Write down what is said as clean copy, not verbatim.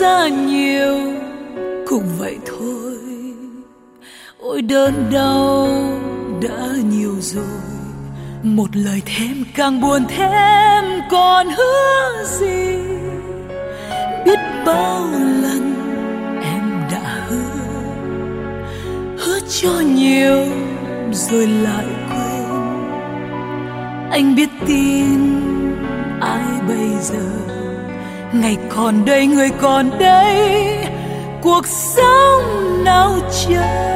xa nhiều cũng vậy thôi. Ôi đớn đau đã nhiều rồi, một lời thêm càng buồn thêm còn hứa gì. Biết bao lần em đã hứa cho nhiều rồi lại quên. Anh biết tin ai bây giờ, ngày còn đây người còn đây, cuộc sống nào chờ.